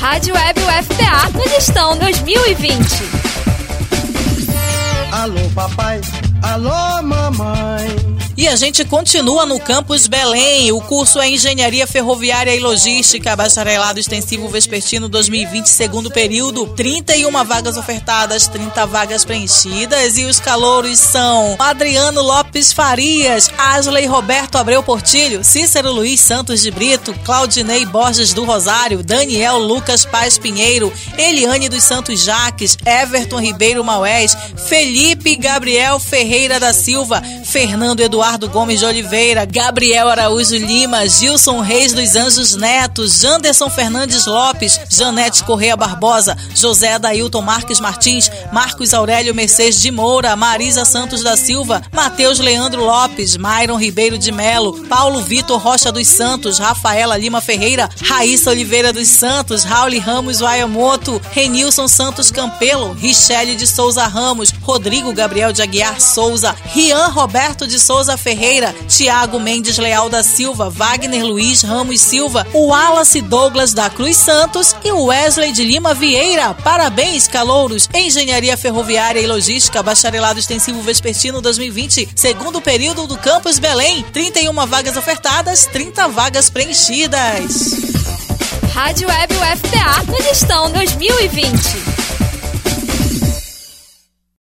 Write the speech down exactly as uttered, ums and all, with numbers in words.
Rádio Web U F P A no Gestão dois mil e vinte. Alô papai, alô mamãe. E a gente continua no Campus Belém. O curso é Engenharia Ferroviária e Logística, bacharelado extensivo vespertino dois mil e vinte, segundo período. trinta e uma vagas ofertadas, trinta vagas preenchidas. E os calouros são Adriano Lopes Farias, Asley Roberto Abreu Portilho, Cícero Luiz Santos de Brito, Claudinei Borges do Rosário, Daniel Lucas Paz Pinheiro, Eliane dos Santos Jaques, Everton Ribeiro Maués, Felipe Gabriel Ferreira da Silva, Fernando Eduardo Eduardo Gomes de Oliveira, Gabriel Araújo Lima, Gilson Reis dos Anjos Neto, Janderson Fernandes Lopes, Janete Correia Barbosa, José Adailton Marques Martins, Marcos Aurélio Mercedes de Moura, Marisa Santos da Silva, Matheus Leandro Lopes, Myron Ribeiro de Melo, Paulo Vitor Rocha dos Santos, Rafaela Lima Ferreira, Raíssa Oliveira dos Santos, Rauli Ramos Wayamoto, Renilson Santos Campelo, Richelle de Souza Ramos, Rodrigo Gabriel de Aguiar Souza, Rian Roberto de Souza Ferreira, Tiago Mendes Leal da Silva, Wagner Luiz Ramos Silva, o Wallace Douglas da Cruz Santos e o Wesley de Lima Vieira. Parabéns, calouros! Engenharia Ferroviária e Logística, bacharelado extensivo vespertino dois mil e vinte, segundo período do Campus Belém. trinta e uma vagas ofertadas, trinta vagas preenchidas. Rádio Web U F P A no Gestão dois mil e vinte.